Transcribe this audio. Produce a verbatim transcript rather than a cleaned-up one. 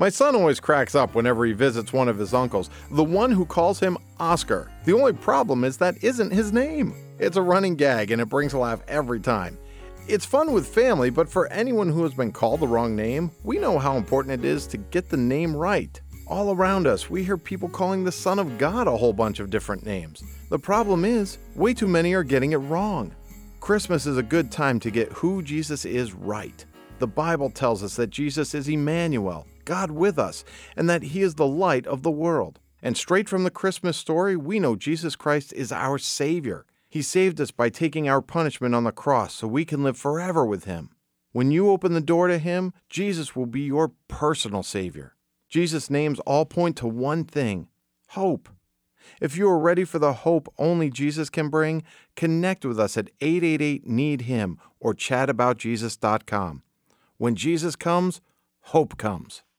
My son always cracks up whenever he visits one of his uncles, the one who calls him Oscar. The only problem is that isn't his name. It's a running gag and it brings a laugh every time. It's fun with family, but for anyone who has been called the wrong name, we know how important it is to get the name right. All around us, we hear people calling the Son of God a whole bunch of different names. The problem is, way too many are getting it wrong. Christmas is a good time to get who Jesus is right. The Bible tells us that Jesus is Emmanuel, God with us, and that He is the light of the world. And straight from the Christmas story, we know Jesus Christ is our Savior. He saved us by taking our punishment on the cross so we can live forever with Him. When you open the door to Him, Jesus will be your personal Savior. Jesus' names all point to one thing: hope. If you are ready for the hope only Jesus can bring, connect with us at eight eight eight, need him or chat about jesus dot com. When Jesus comes, hope comes.